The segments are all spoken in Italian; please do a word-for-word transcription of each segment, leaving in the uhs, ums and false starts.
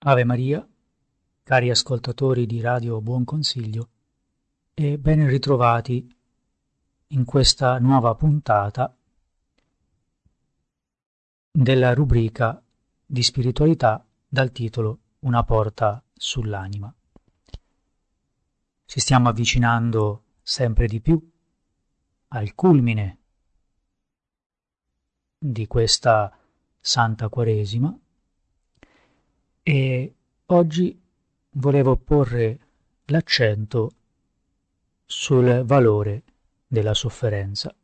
Ave Maria, cari ascoltatori di Radio Buon Consiglio, e ben ritrovati in questa nuova puntata della rubrica di spiritualità dal titolo Una porta sull'anima. Ci stiamo avvicinando sempre di più al culmine di questa Santa Quaresima e oggi volevo porre l'accento sul valore della sofferenza.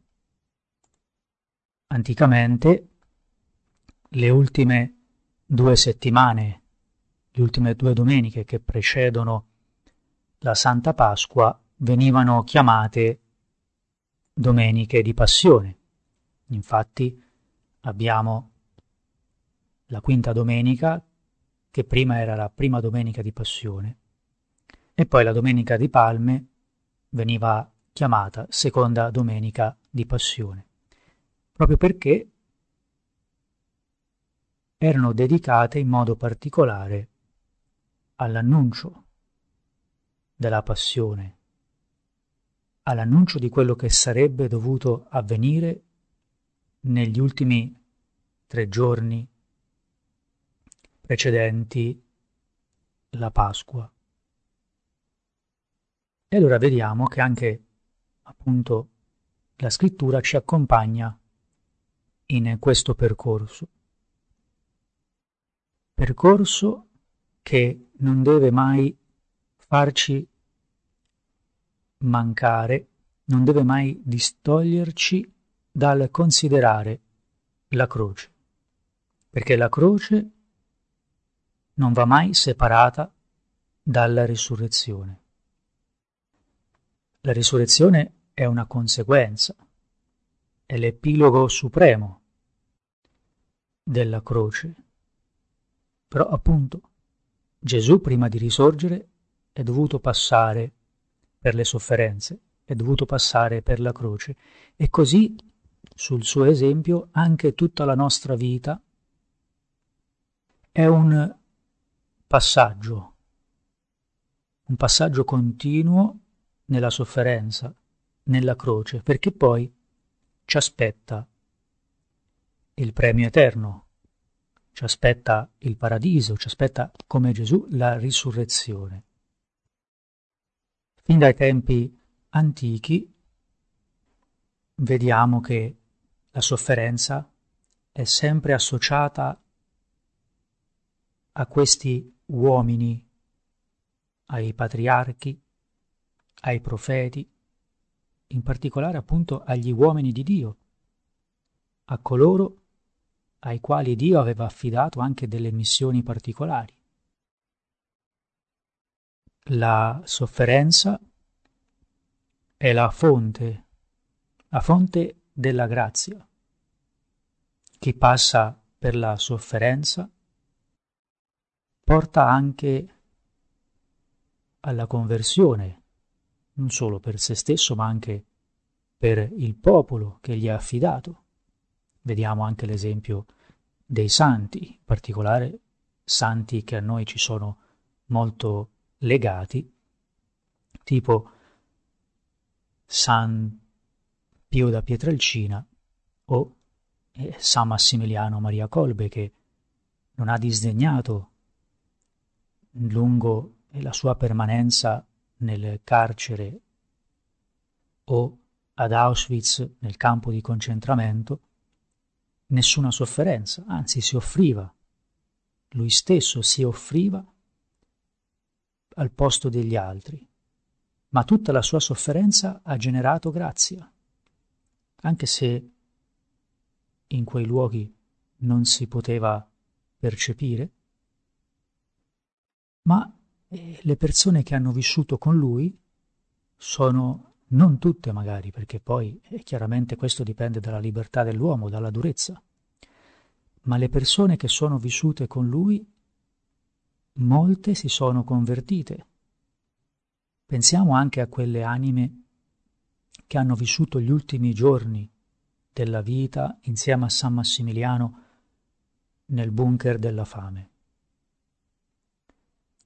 Anticamente, le ultime due settimane, le ultime due domeniche che precedono la Santa Pasqua venivano chiamate domeniche di passione. Infatti abbiamo la quinta domenica, che prima era la prima domenica di passione, e poi la domenica di Palme veniva chiamata seconda domenica di passione, proprio perché erano dedicate in modo particolare all'annuncio della passione, all'annuncio di quello che sarebbe dovuto avvenire negli ultimi tre giorni precedenti la Pasqua. E allora vediamo che anche appunto la scrittura ci accompagna in questo percorso. Percorso che non deve mai farci mancare, non deve mai distoglierci dal considerare la croce, perché la croce non va mai separata dalla risurrezione. La risurrezione è una conseguenza, è l'epilogo supremo della croce. Però appunto Gesù prima di risorgere è dovuto passare per le sofferenze, è dovuto passare per la croce, e così sul suo esempio anche tutta la nostra vita è un passaggio, un passaggio continuo nella sofferenza, nella croce, perché poi ci aspetta il premio eterno, ci aspetta il paradiso, ci aspetta come Gesù la risurrezione. Fin dai tempi antichi vediamo che la sofferenza è sempre associata a questi uomini, ai patriarchi, ai profeti, in particolare appunto agli uomini di Dio, a coloro ai quali Dio aveva affidato anche delle missioni particolari. La sofferenza è la fonte, la fonte della grazia. Chi passa per la sofferenza porta anche alla conversione, non solo per se stesso, ma anche per il popolo che gli è affidato. Vediamo anche l'esempio dei santi, in particolare santi che a noi ci sono molto legati, tipo San Pio da Pietrelcina o eh, San Massimiliano Maria Colbe, che non ha disdegnato lungo la sua permanenza nel carcere o ad Auschwitz, nel campo di concentramento, nessuna sofferenza, anzi si offriva, lui stesso si offriva al posto degli altri, ma tutta la sua sofferenza ha generato grazia, anche se in quei luoghi non si poteva percepire, ma eh, le persone che hanno vissuto con lui sono, non tutte magari, perché poi eh, chiaramente questo dipende dalla libertà dell'uomo, dalla durezza, ma le persone che sono vissute con lui, molte si sono convertite. Pensiamo anche a quelle anime che hanno vissuto gli ultimi giorni della vita insieme a San Massimiliano nel bunker della fame.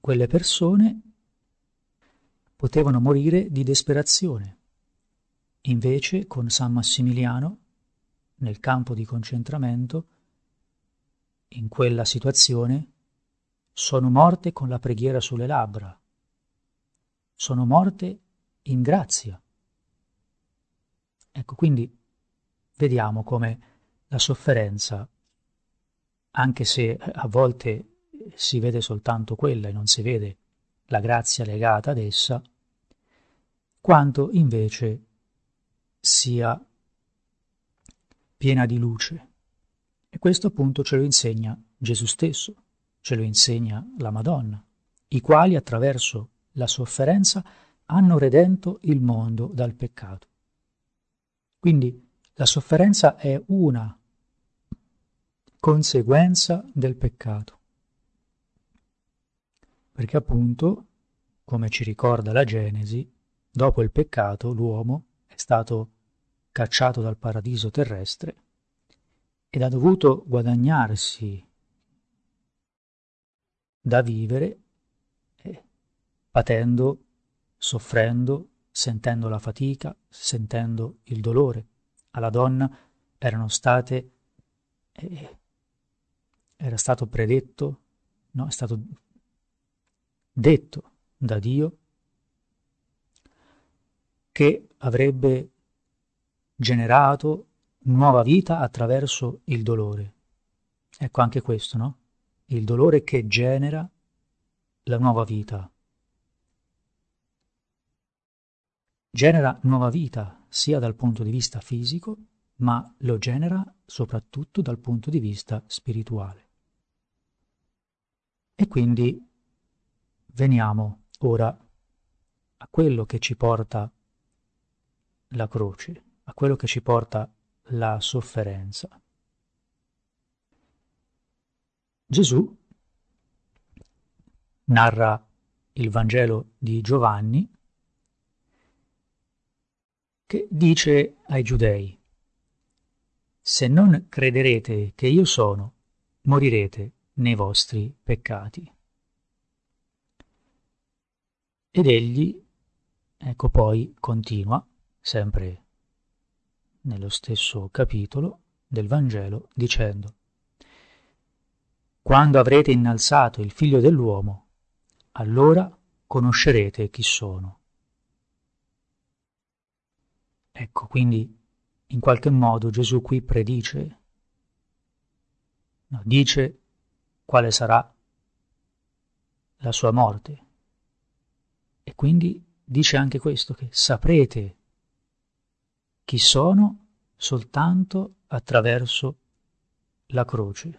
quelle persone potevano morire di disperazione. Invece, con San Massimiliano, nel campo di concentramento, in quella situazione, sono morte con la preghiera sulle labbra, sono morte in grazia. Ecco, quindi vediamo come la sofferenza, anche se a volte si vede soltanto quella e non si vede la grazia legata ad essa, quanto invece sia piena di luce. E questo appunto ce lo insegna Gesù stesso, ce lo insegna la Madonna, i quali attraverso la sofferenza hanno redento il mondo dal peccato. Quindi la sofferenza è una conseguenza del peccato, perché appunto, come ci ricorda la Genesi, dopo il peccato l'uomo è stato cacciato dal paradiso terrestre ed ha dovuto guadagnarsi da vivere eh, patendo, soffrendo, sentendo la fatica, sentendo il dolore. Alla donna erano state, eh, era stato predetto, no, è stato detto da Dio che avrebbe generato nuova vita attraverso il dolore. Ecco anche questo, no? Il dolore che genera la nuova vita. Genera nuova vita sia dal punto di vista fisico, ma lo genera soprattutto dal punto di vista spirituale. E quindi veniamo ora a quello che ci porta la croce, a quello che ci porta la sofferenza. Gesù narra il Vangelo di Giovanni che dice ai giudei: se non crederete che io sono, morirete nei vostri peccati. Ed egli, ecco poi, continua, sempre nello stesso capitolo del Vangelo, dicendo: quando avrete innalzato il Figlio dell'uomo, allora conoscerete chi sono. Ecco, quindi in qualche modo Gesù qui predice, no, dice quale sarà la sua morte. E quindi dice anche questo, che saprete chi sono soltanto attraverso la croce.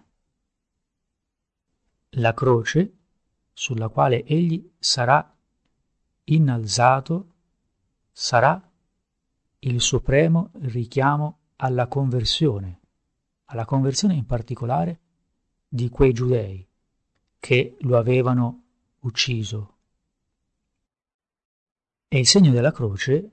La croce sulla quale egli sarà innalzato sarà il supremo richiamo alla conversione, alla conversione in particolare di quei giudei che lo avevano ucciso. E il segno della croce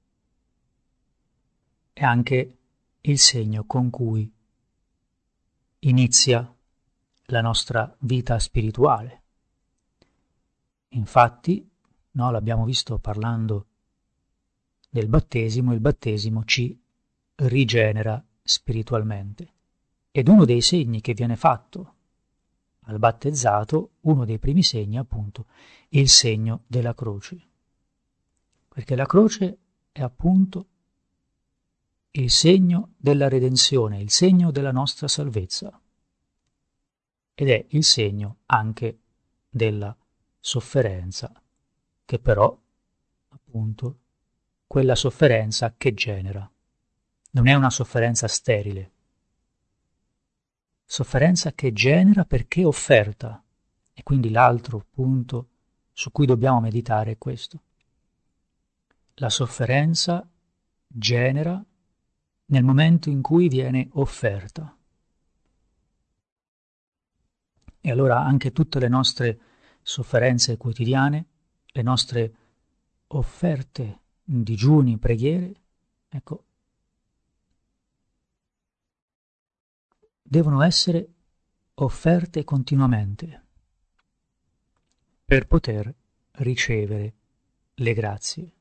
è anche il segno con cui inizia la nostra vita spirituale. Infatti, no, l'abbiamo visto parlando del battesimo, il battesimo ci rigenera spiritualmente. Ed uno dei segni che viene fatto al battezzato, uno dei primi segni, appunto, il segno della croce. Perché la croce è appunto il segno della redenzione, il segno della nostra salvezza. Ed è il segno anche della sofferenza, che però, appunto, quella sofferenza che genera. Non è una sofferenza sterile. Sofferenza che genera perché offerta. E quindi l'altro punto su cui dobbiamo meditare è questo. La sofferenza genera nel momento in cui viene offerta. E allora anche tutte le nostre sofferenze quotidiane, le nostre offerte, digiuni, preghiere, ecco, devono essere offerte continuamente. per poter ricevere le grazie.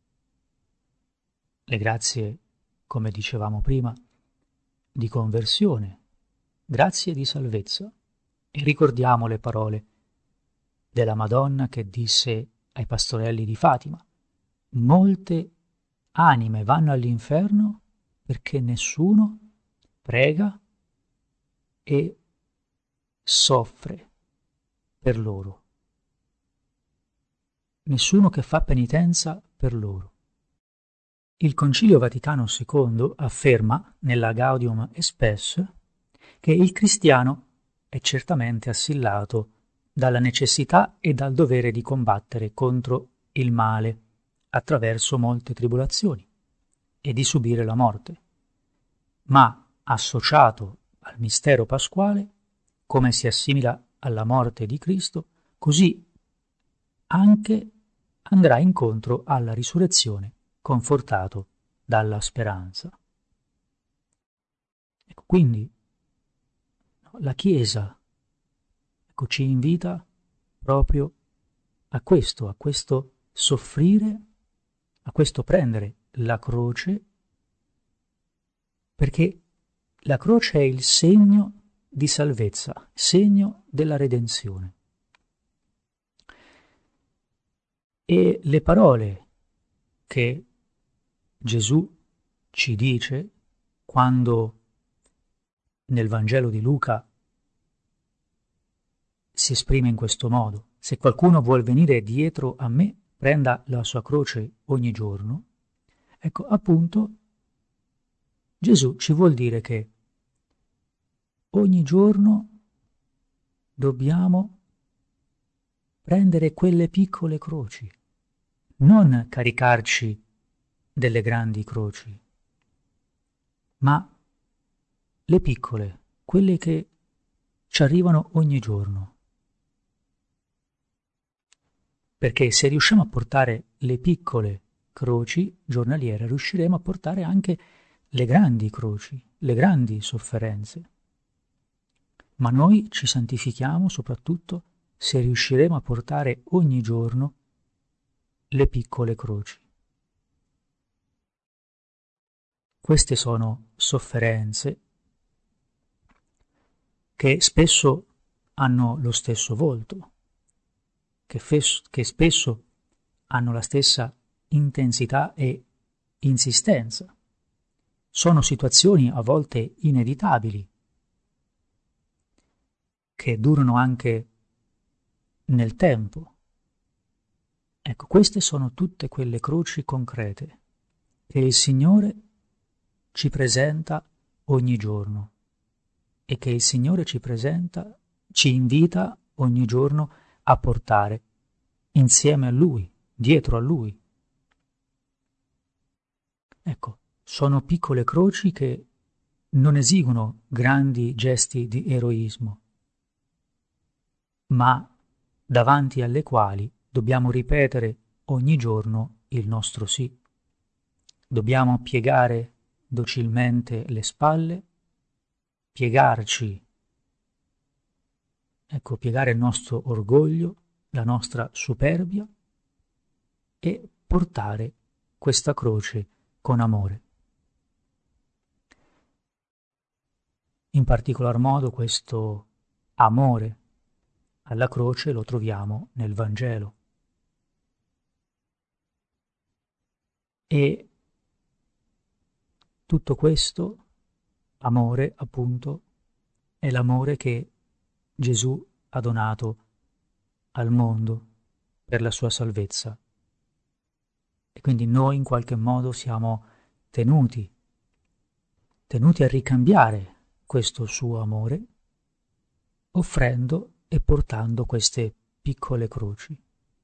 Le grazie, come dicevamo prima, di conversione, grazie di salvezza. E ricordiamo le parole della Madonna che disse ai pastorelli di Fatima: molte anime vanno all'inferno perché nessuno prega e soffre per loro. Nessuno che fa penitenza per loro. Il Concilio Vaticano secondo afferma nella Gaudium et Spes che il cristiano è certamente assillato dalla necessità e dal dovere di combattere contro il male attraverso molte tribolazioni e di subire la morte, ma associato al mistero pasquale, come si assimila alla morte di Cristo, così anche andrà incontro alla risurrezione, confortato dalla speranza. Ecco, quindi la Chiesa, ecco, ci invita proprio a questo, a questo soffrire, a questo prendere la croce, perché la croce è il segno di salvezza, segno della redenzione. E le parole che Gesù ci dice quando nel Vangelo di Luca si esprime in questo modo: se qualcuno vuol venire dietro a me, prenda la sua croce ogni giorno. Ecco, appunto, Gesù ci vuol dire che ogni giorno dobbiamo prendere quelle piccole croci, non caricarci delle grandi croci, ma le piccole, quelle che ci arrivano ogni giorno. Perché se riusciamo a portare le piccole croci giornaliere, riusciremo a portare anche le grandi croci, le grandi sofferenze. Ma noi ci santifichiamo soprattutto se riusciremo a portare ogni giorno le piccole croci. Queste sono sofferenze che spesso hanno lo stesso volto, che, fes- che spesso hanno la stessa intensità e insistenza. Sono situazioni a volte inevitabili, che durano anche nel tempo. Ecco, queste sono tutte quelle croci concrete che il Signore ci presenta ogni giorno e che il Signore ci presenta, ci invita ogni giorno a portare insieme a Lui, dietro a Lui. Ecco, sono piccole croci che non esigono grandi gesti di eroismo, ma davanti alle quali dobbiamo ripetere ogni giorno il nostro sì. Dobbiamo piegare docilmente le spalle, piegarci, ecco, piegare il nostro orgoglio, la nostra superbia e portare questa croce con amore. In particolar modo questo amore alla croce lo troviamo nel Vangelo. E tutto questo amore, appunto, è l'amore che Gesù ha donato al mondo per la sua salvezza. E quindi noi in qualche modo siamo tenuti, tenuti a ricambiare questo suo amore, offrendo e portando queste piccole croci.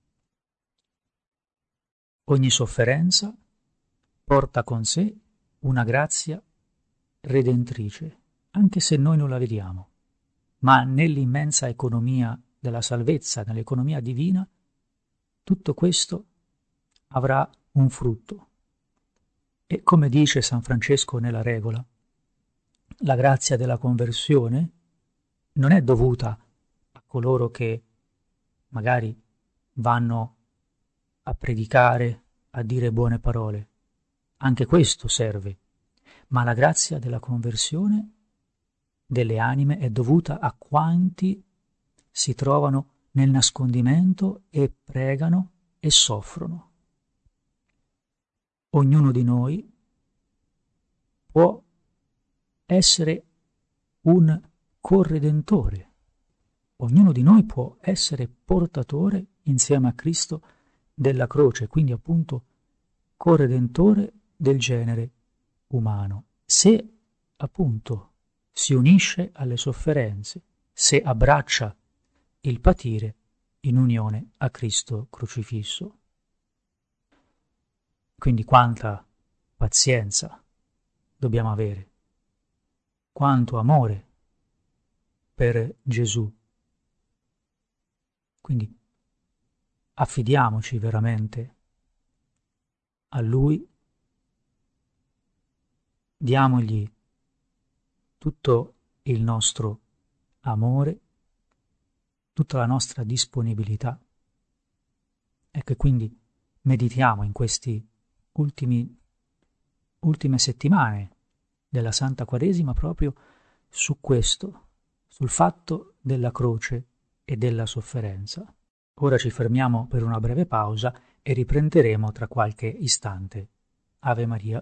Ogni sofferenza porta con sé una grazia redentrice, anche se noi non la vediamo, ma nell'immensa economia della salvezza, nell'economia divina, tutto questo avrà un frutto. E come dice San Francesco nella regola, la grazia della conversione non è dovuta a coloro che magari vanno a predicare, a dire buone parole. Anche questo serve, ma la grazia della conversione delle anime è dovuta a quanti si trovano nel nascondimento e pregano e soffrono. Ognuno di noi può essere un corredentore, ognuno di noi può essere portatore insieme a Cristo della croce, quindi appunto corredentore del genere umano, se appunto si unisce alle sofferenze, se abbraccia il patire in unione a Cristo crocifisso. Quindi quanta pazienza dobbiamo avere, quanto amore per Gesù. Quindi affidiamoci veramente a Lui, diamogli tutto il nostro amore, tutta la nostra disponibilità. Ecco, quindi meditiamo in questi ultimi ultime settimane della Santa Quaresima proprio su questo, sul fatto della croce e della sofferenza. Ora ci fermiamo per una breve pausa e riprenderemo tra qualche istante. Ave Maria.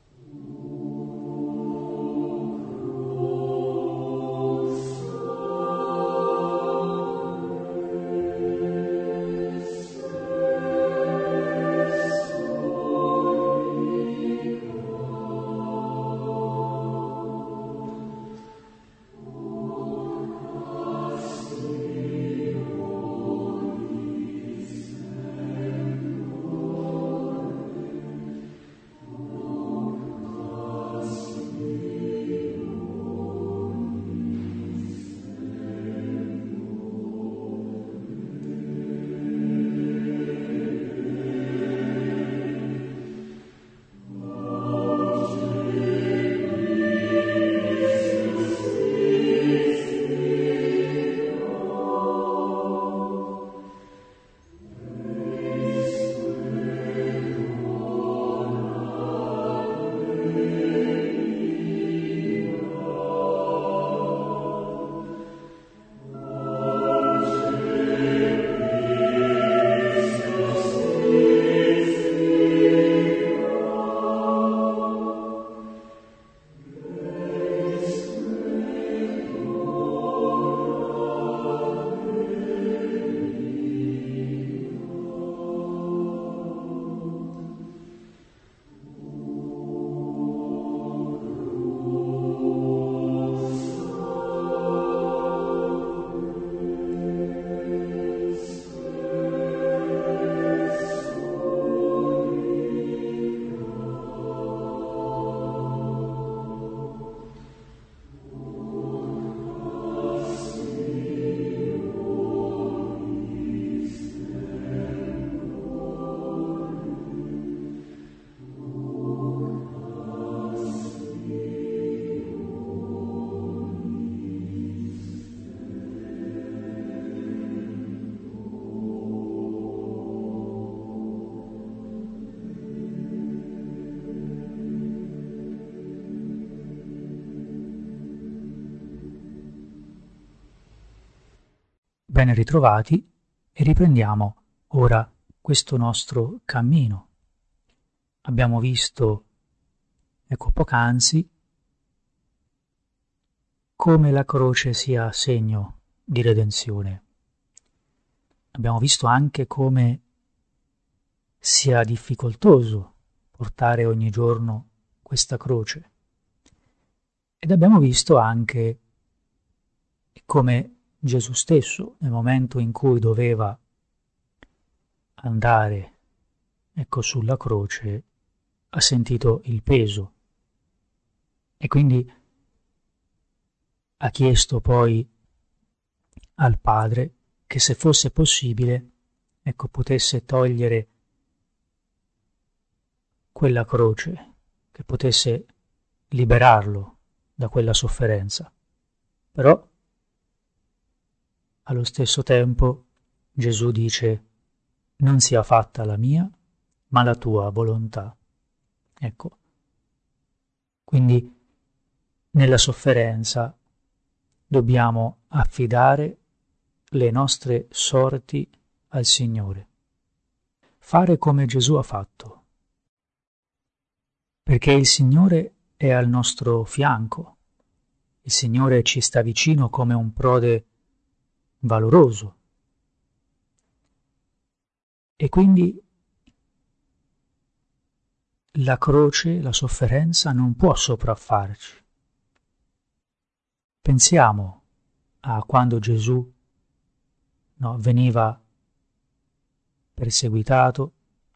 Ben ritrovati e riprendiamo ora questo nostro cammino. Abbiamo visto, ecco poc'anzi, come la croce sia segno di redenzione. Abbiamo visto anche come sia difficoltoso portare ogni giorno questa croce. Ed abbiamo visto anche come Gesù stesso, nel momento in cui doveva andare, ecco, sulla croce, ha sentito il peso e quindi ha chiesto poi al Padre che se fosse possibile, ecco, potesse togliere quella croce, che potesse liberarlo da quella sofferenza. Però allo stesso tempo Gesù dice: non sia fatta la mia, ma la tua volontà. Ecco, quindi nella sofferenza dobbiamo affidare le nostre sorti al Signore. Fare come Gesù ha fatto, perché il Signore è al nostro fianco, il Signore ci sta vicino come un prode valoroso e quindi la croce, la sofferenza non può sopraffarci. Pensiamo a quando Gesù no, veniva perseguitato,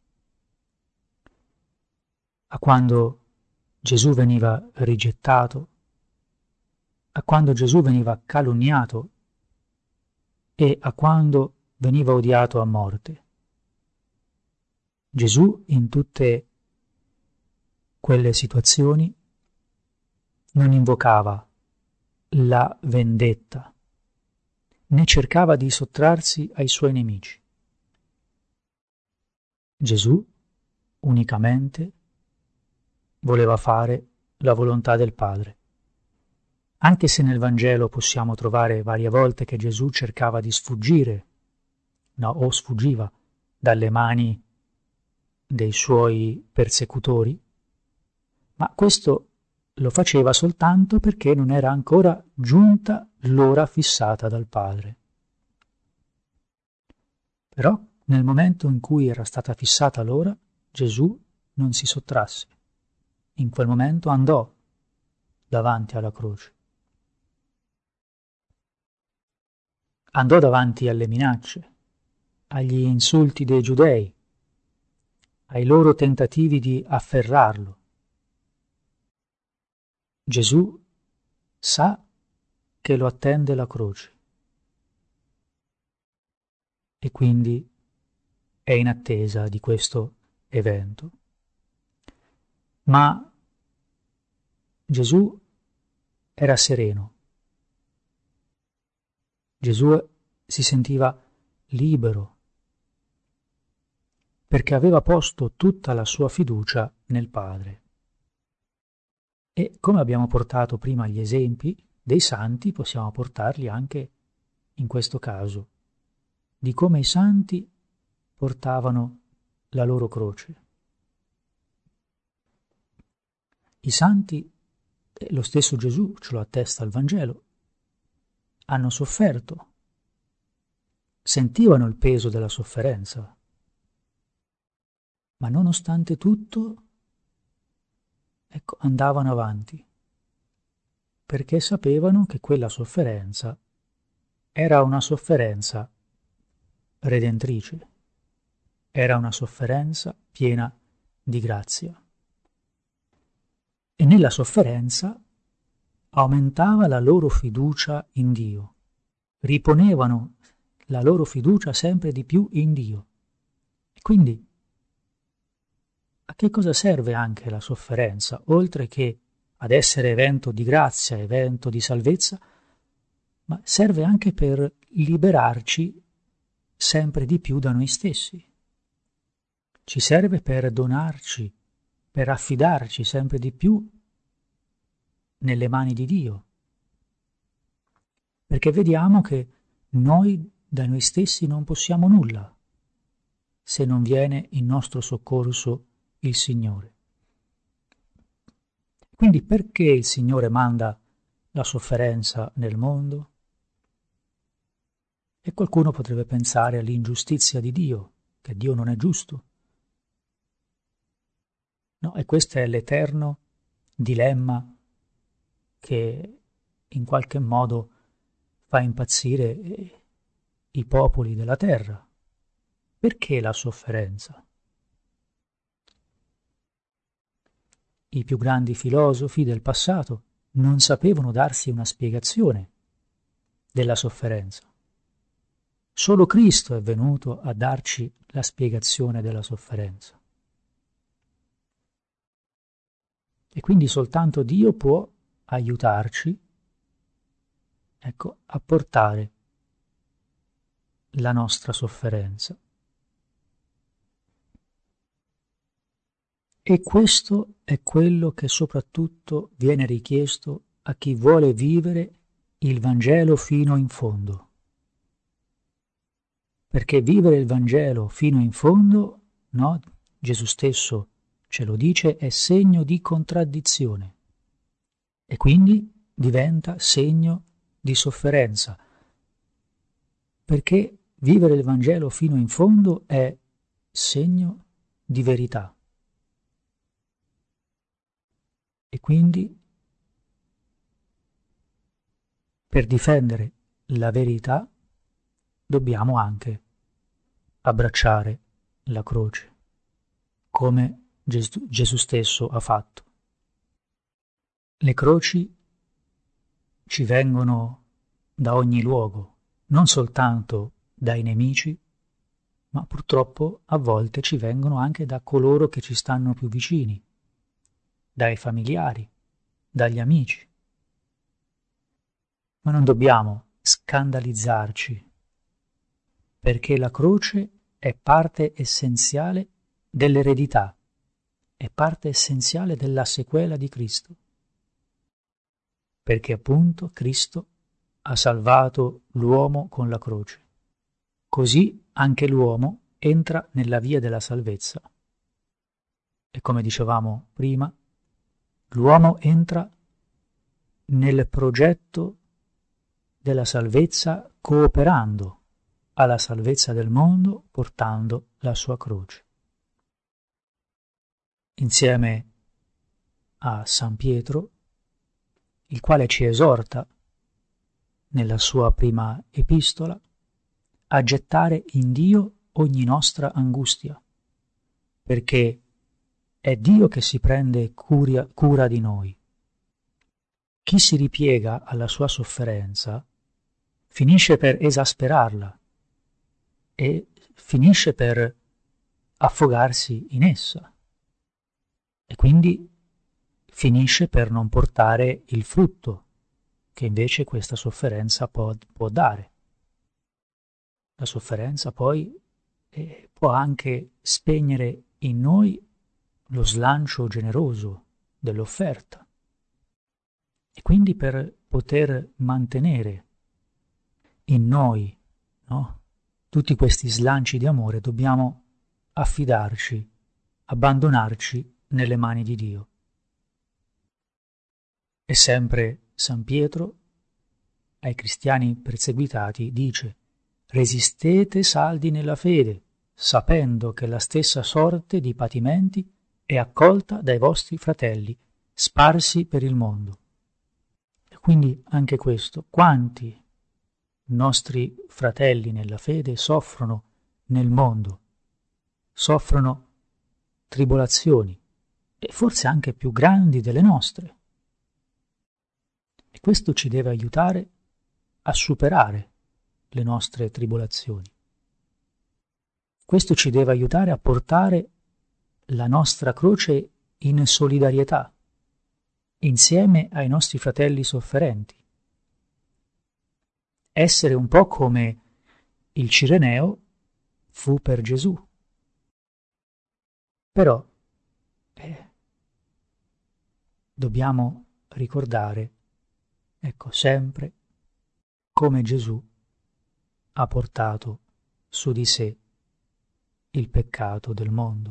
a quando Gesù veniva rigettato, a quando Gesù veniva calunniato e a quando veniva odiato a morte. Gesù in tutte quelle situazioni non invocava la vendetta, né cercava di sottrarsi ai suoi nemici. Gesù unicamente voleva fare la volontà del Padre. Anche se nel Vangelo possiamo trovare varie volte che Gesù cercava di sfuggire, no, o sfuggiva dalle mani dei suoi persecutori, ma questo lo faceva soltanto perché non era ancora giunta l'ora fissata dal Padre. Però nel momento in cui era stata fissata l'ora, Gesù non si sottrasse. In quel momento andò davanti alla croce. Andò davanti alle minacce, agli insulti dei giudei, ai loro tentativi di afferrarlo. Gesù sa che lo attende la croce e quindi è in attesa di questo evento. Ma Gesù era sereno. Gesù si sentiva libero perché aveva posto tutta la sua fiducia nel Padre. E come abbiamo portato prima gli esempi dei santi, possiamo portarli anche in questo caso, di come i santi portavano la loro croce. I santi, e lo stesso Gesù ce lo attesta il Vangelo, hanno sofferto, sentivano il peso della sofferenza, ma nonostante tutto, ecco, andavano avanti, perché sapevano che quella sofferenza era una sofferenza redentrice, era una sofferenza piena di grazia. E nella sofferenza aumentava la loro fiducia in Dio, riponevano la loro fiducia sempre di più in Dio. E quindi a che cosa serve anche la sofferenza, oltre che ad essere evento di grazia, evento di salvezza, ma serve anche per liberarci sempre di più da noi stessi. Ci serve per donarci, per affidarci sempre di più nelle mani di Dio, perché vediamo che noi da noi stessi non possiamo nulla se non viene in nostro soccorso il Signore. Quindi perché il Signore manda la sofferenza nel mondo? E qualcuno potrebbe pensare all'ingiustizia di Dio, che Dio non è giusto. No, e questo è l'eterno dilemma che in qualche modo fa impazzire i popoli della terra. Perché la sofferenza? I più grandi filosofi del passato non sapevano darsi una spiegazione della sofferenza. Solo Cristo è venuto a darci la spiegazione della sofferenza. E quindi soltanto Dio può aiutarci, ecco, a portare la nostra sofferenza. E questo è quello che soprattutto viene richiesto a chi vuole vivere il Vangelo fino in fondo. Perché vivere il Vangelo fino in fondo, no? Gesù stesso ce lo dice, è segno di contraddizione e quindi diventa segno di sofferenza. Perché vivere il Vangelo fino in fondo è segno di verità. E quindi per difendere la verità dobbiamo anche abbracciare la croce, come Gesù, Gesù stesso ha fatto. Le croci ci vengono da ogni luogo, non soltanto dai nemici, ma purtroppo a volte ci vengono anche da coloro che ci stanno più vicini, dai familiari, dagli amici. Ma non dobbiamo scandalizzarci, perché la croce è parte essenziale dell'eredità, è parte essenziale della sequela di Cristo, perché appunto Cristo ha salvato l'uomo con la croce. Così anche l'uomo entra nella via della salvezza. E come dicevamo prima, l'uomo entra nel progetto della salvezza cooperando alla salvezza del mondo portando la sua croce. Insieme a San Pietro, il quale ci esorta nella sua prima epistola a gettare in Dio ogni nostra angustia, perché è Dio che si prende curia, cura di noi. Chi si ripiega alla sua sofferenza finisce per esasperarla e finisce per affogarsi in essa e quindi finisce per non portare il frutto che invece questa sofferenza può, può dare. La sofferenza poi eh, può anche spegnere in noi lo slancio generoso dell'offerta e quindi per poter mantenere in noi, no, tutti questi slanci di amore dobbiamo affidarci, abbandonarci nelle mani di Dio. E sempre San Pietro ai cristiani perseguitati dice: resistete saldi nella fede, sapendo che la stessa sorte di patimenti è accolta dai vostri fratelli sparsi per il mondo. E quindi anche questo, quanti nostri fratelli nella fede soffrono nel mondo, soffrono tribolazioni, e forse anche più grandi delle nostre. E questo ci deve aiutare a superare le nostre tribolazioni. Questo ci deve aiutare a portare la nostra croce in solidarietà, insieme ai nostri fratelli sofferenti. Essere un po' come il Cireneo fu per Gesù. Però eh, dobbiamo ricordare, ecco, sempre come Gesù ha portato su di sé il peccato del mondo.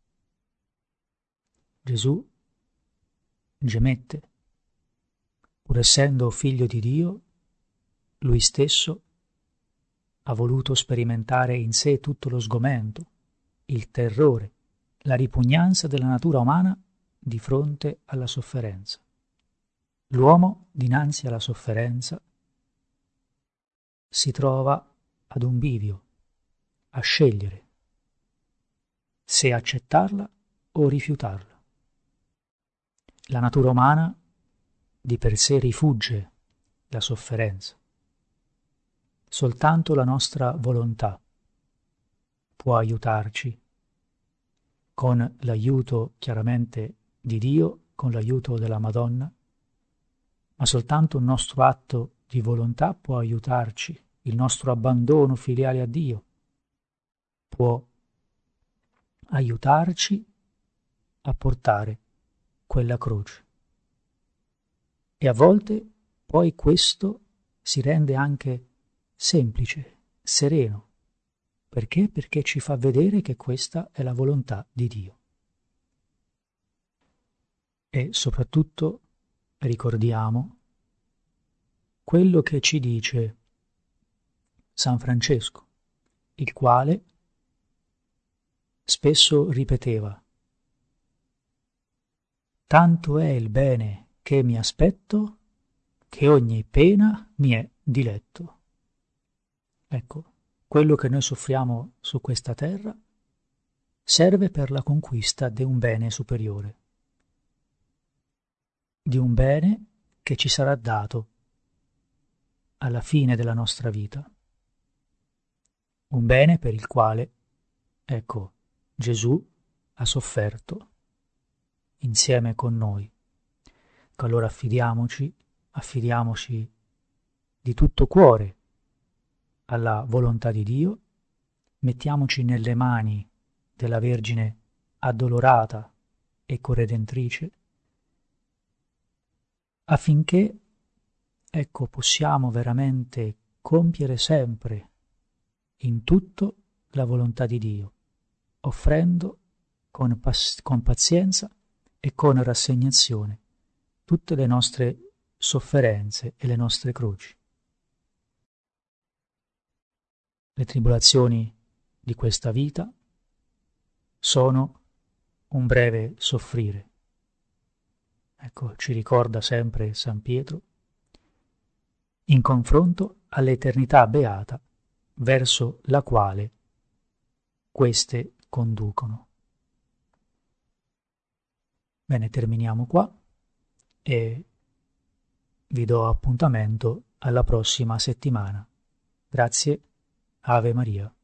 Gesù gemette, pur essendo figlio di Dio, lui stesso ha voluto sperimentare in sé tutto lo sgomento, il terrore, la ripugnanza della natura umana di fronte alla sofferenza. L'uomo, dinanzi alla sofferenza, si trova ad un bivio, a scegliere se accettarla o rifiutarla. La natura umana di per sé rifugge la sofferenza. Soltanto la nostra volontà può aiutarci, con l'aiuto chiaramente di Dio, con l'aiuto della Madonna, ma soltanto un nostro atto di volontà può aiutarci, il nostro abbandono filiale a Dio può aiutarci a portare quella croce. E a volte poi questo si rende anche semplice, sereno. Perché? Perché ci fa vedere che questa è la volontà di Dio. E soprattutto ricordiamo quello che ci dice San Francesco, il quale spesso ripeteva: tanto è il bene che mi aspetto, che ogni pena mi è diletto. Ecco, quello che noi soffriamo su questa terra serve per la conquista di un bene superiore, di un bene che ci sarà dato alla fine della nostra vita, un bene per il quale, ecco, Gesù ha sofferto insieme con noi. Allora affidiamoci, affidiamoci di tutto cuore alla volontà di Dio, mettiamoci nelle mani della Vergine addolorata e corredentrice, affinché, ecco, possiamo veramente compiere sempre in tutto la volontà di Dio, offrendo con, pas- con pazienza e con rassegnazione tutte le nostre sofferenze e le nostre croci. Le tribolazioni di questa vita sono un breve soffrire. Ecco, ci ricorda sempre San Pietro, in confronto all'eternità beata verso la quale queste conducono. Bene, terminiamo qua e vi do appuntamento alla prossima settimana. Grazie, Ave Maria.